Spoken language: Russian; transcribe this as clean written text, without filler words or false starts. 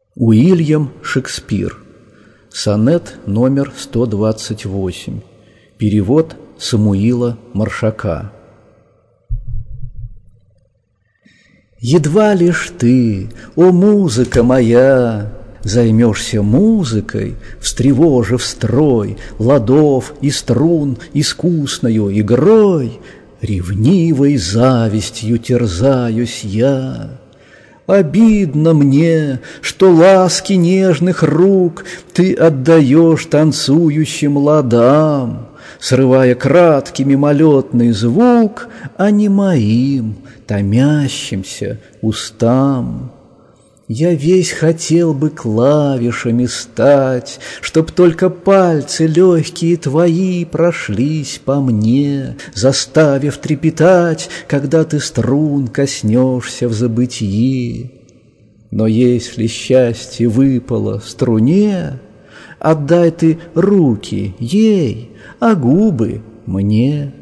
Уильям Шекспир. Сонет номер 128. Перевод Самуила Маршака. Едва лишь ты, о музыка моя, займешься музыкой, встревожив строй ладов и струн искусною игрой, ревнивой завистью терзаюсь я. Обидно мне, что ласки нежных рук ты отдаешь танцующим ладам, срывая краткий мимолетный звук, а не моим томящимся устам. Я весь хотел бы клавишами стать, чтоб только пальцы легкие твои прошлись по мне, заставив трепетать, когда ты струн коснешься в забытии. Но если счастье выпало струне, отдай ты руки ей, а губы мне.